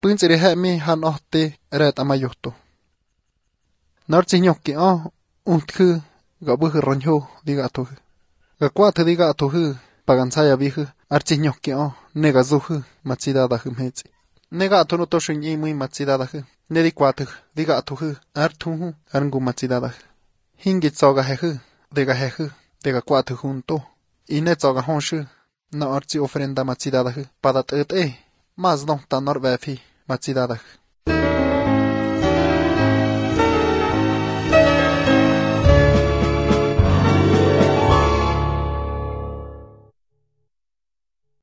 Pɨnsiri hemi han ohti eret amayohto. Narchiñoki unthu gabuhu ronjo digatuhu. Gakwatu digatuhu pagansaya vihu archiñoki negazuhu matsidadahu metsi. Negatu no toshin muy matsidadahu. Nedikwatu digatuhu artuhu arangu matsidadahu. Hingitsogahehu degakwatu junto. Inetsoga honshu na archi ofrenda matsidadahu padat más no tanor befi matsidadahu.